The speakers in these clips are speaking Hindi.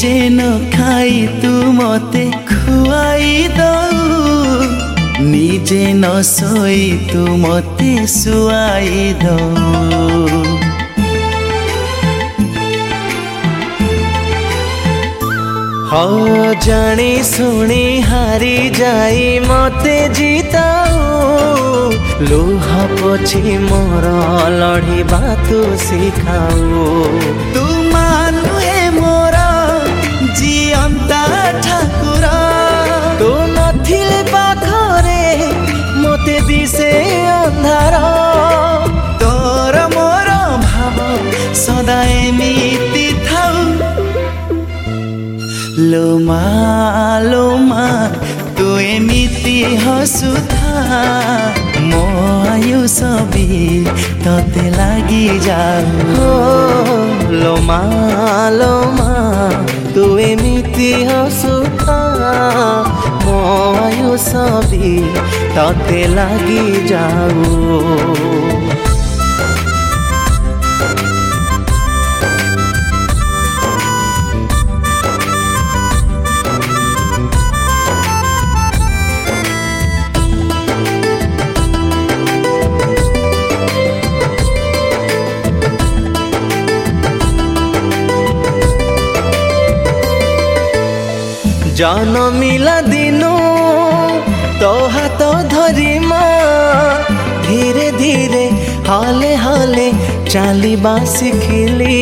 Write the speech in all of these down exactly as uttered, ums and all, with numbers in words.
निजे न खाई तू मते खुआई दऊ, निजे न सोई तू मते सुआई दऊ। हो जानी सुनी हारी जाई मते जीताऊ, लुह पोछि मोर लड़िबा तू सिखाऊ। तू मानुहे मोर जियंता ठाकुर, तू नथिले पाखरे मते दिसे अंधार। तोर मोर भाव सदा एमिति थाऊ, लोमा लोमा तू एमिति हसुथा, मो आयुष भी तते लागी जाऊ। लोमा लोमा तू एमिति हसुथा, मो आयुष भी तते लागी जाऊ। जनमिला दिनु तो हाथ धरी माँ, धीरे धीरे हाले हाले चलिबा सिखिली।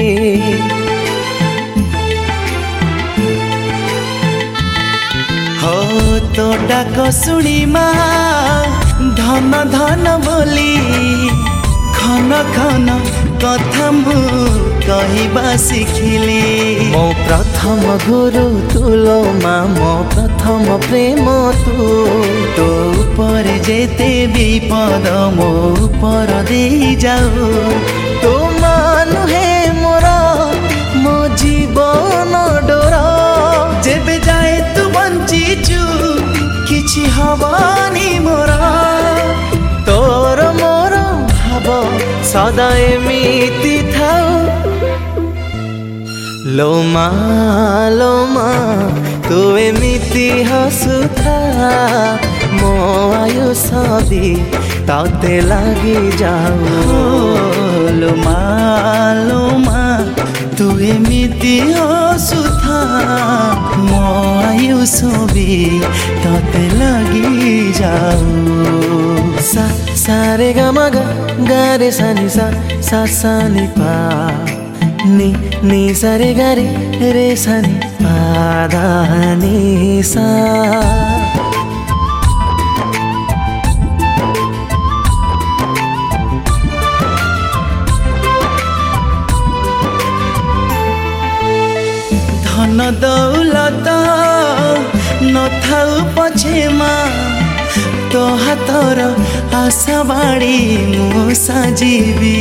हो तो डाक शुणी माँ धन धन बोली, खन खन कथा मु कहबा सिखिली। मो प्रथम गुरु तुलो माँ, मो प्रथम प्रेम तू, तो ऊपर जेते विपद मो ऊपर दे जाऊ। तो मानु हे मोर मो जीवन डोर, जेबे जाए तू बंचीचु किछि हबानी मोर। तोर मोर भाव सदा एमिति थाऊ, लोमा लोमा तू एमिति हसुथा, मो आयुष भी तते लागी जाऊ। लोमा लोमा तू एमिति हसुथा, मो आयुष भी तते लागी जाऊ। सा सा रे ग म ग ग रे सा नि सा सा सा नि पा, नि नि सा रे ग रे रे सा नि पा धा नि सा। धन दौलत न थाऊ पछे माँ, तो हाथर आशा बाड़ी मु साजिबी।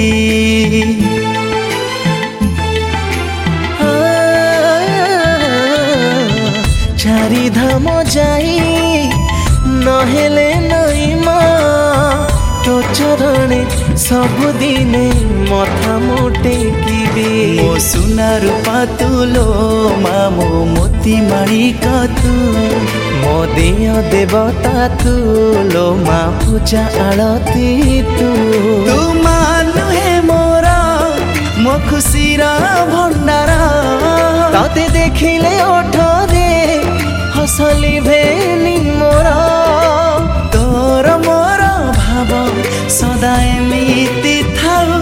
चारि धाम जाई नहेले नई माँ, तो चरणे सबुदिने मथा मुटेकिबी। मो सुना रूपा तुलो माँ, मो मोती माणिक तू, मो देय देवता तू लो माँ, पूजा आळती तू। तू मानु हे मोर मो खुशीर भंडार, तते देखिले ओठरे हसली भेनी मोर। तोर मोर भाव सदा एमिति थाऊ,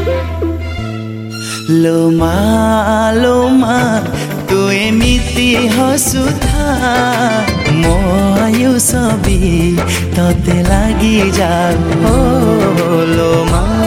लोमा लोमा तू एमिति हसुथा, मो आयुष भी तते लागी जाऊ। लोमा